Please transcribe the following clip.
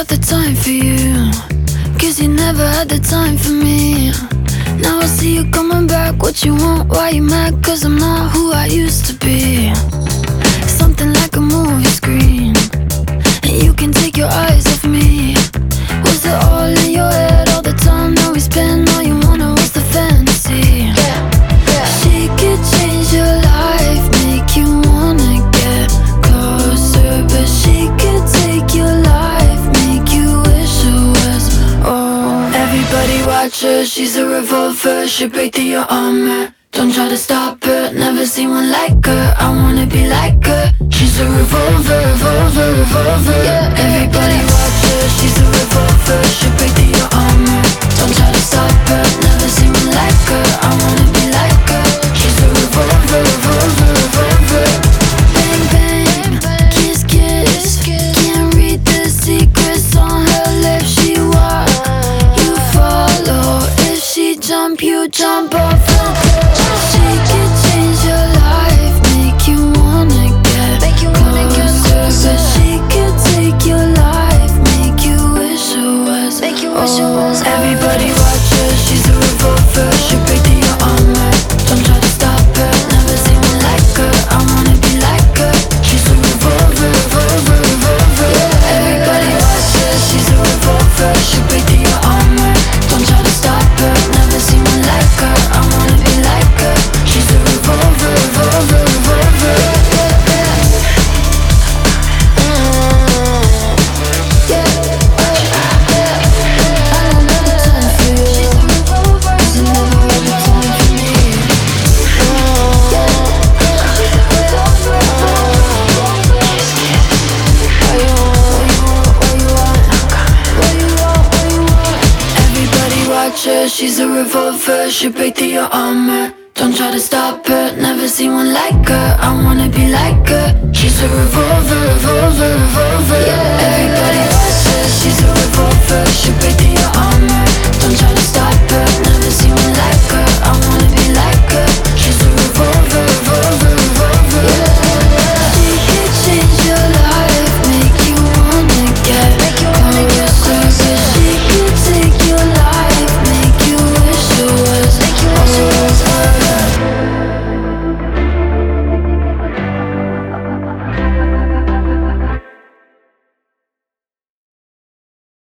got the time for you, 'cause you never had the time for me. Now I see you coming back, what you want, why you mad? 'Cause I'm not who I used to be. Something like a movie screen, and you can take your eyes off me. Was it all in your head all the time that we spend? All you wanted was the fantasy. She could change your life, make you wanna get closer, but she could take your life, make you wish it was. Oh, everybody watch her, she's a revolver, she'll break through your armor. Don't try to stop her, never seen one like her. I wanna be like her. She's a revolver, revolver, revolver. Yeah. Everybody watch her, she's a revolver, she'll break through your armor. Don't try to stop her, never seen one like her. I wanna be like her. She's a revolver, revolver, revolver. Bang, bang, kiss, kiss. Can't read the secrets on her lips. She walk, you follow. If she jump, you jump off her. She could change your life, make you wanna get closer, but she could take your life, make you wish it was. Everybody watch her, she's a revolver, she'll break through your armor. Don't try to stop her, never seen one like her. I wanna be like her. She's a revolver, revolver, revolver. Everybody watch her, she's a revolver, she'll break through your armor. Don't try to stop her, never seen one like her. I wanna be like her. She's a revolver, revolver, revolver. She's a revolver, she'll break through your armor. Don't try to stop her, never seen one like her. I wanna be like her. She's a revolver, revolver, revolver. Yeah.